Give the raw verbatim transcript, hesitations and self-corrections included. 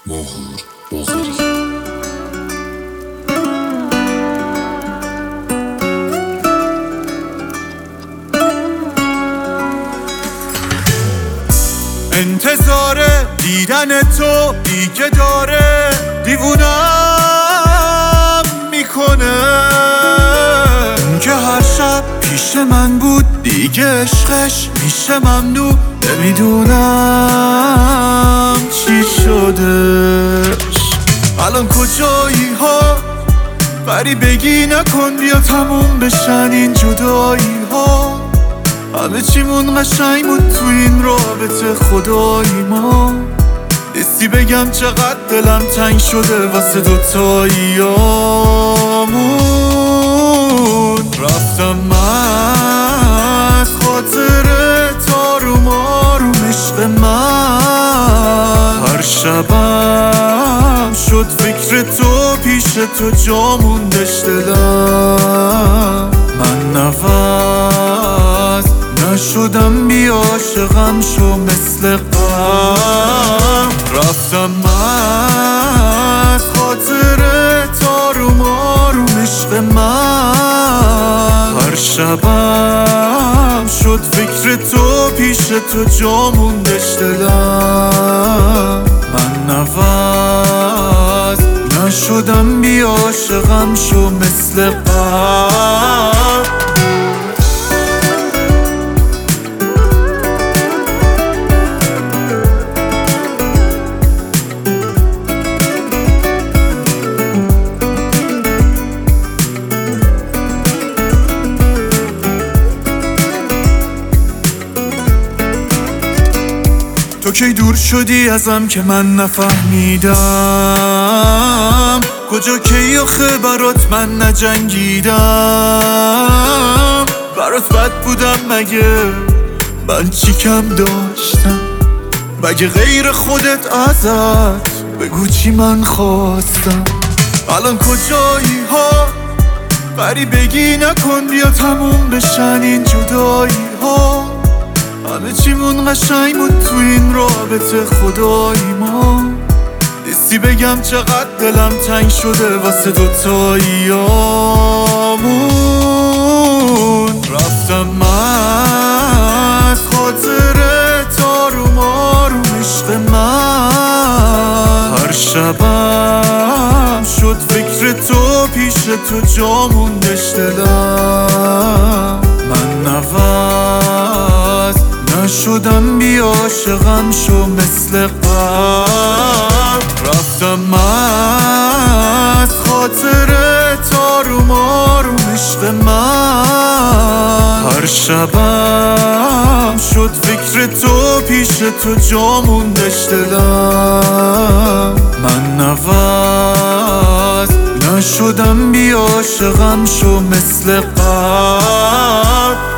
ماهور باقری. انتظار دیدن تو دیگه داره دیوونم میکنه. اون که هر شب پیش من بود دیگه عشقش میشه ممنوع. نمیدونم چی شدش الان کجایی ها. بری بگی نکن بیا تموم بشن این جدایی ها. همه چیمون قشنگ بود تو این رابطه خدایی ما. نیستی بگم چقدر دلم تنگ شده واسه دوتاییامون. رفتم من از خاطر تاروم آروم عشق من. هر شبم شد فکر تو پیش تو جا موندش دلم. من نفس نشدم بی عاشقم شو مثل قم. رفتم من خاطر تاروم آروم عشق من. هر شبم شد فکر تو پیش تو جا موندش دلم. من نفس نشدم بی عاشقم شو مثل قم. تو کی دور شدی ازم که من نفهمیدم. کجا کی آخه برات من نجنگیدم. برات بد بودم مگه من چی کم داشتم. مگه غیر خودت ازت بگو چی من خواستم. الان کجایی ها. بری بگی نکن بیا تموم بشن این جدایی ها. همه چیمون قشنگ بود تو این رابطه خدایی ما. نیستی بگم چقدر دلم تنگ شده واسه دوتاییامون. رفتم من از خاطر تاروم آروم عشق من. هر شبم شد فکر تو پیش تو جا موندش دلم. من نفس نشدم بی عاشقم شو مثل قم. رفتم من از خاطر تاروم آروم عشق من. هر شبم شد فکر تو پیش تو جا موندش دلم. من نفس نشدم بی عاشقم شو مثل قم.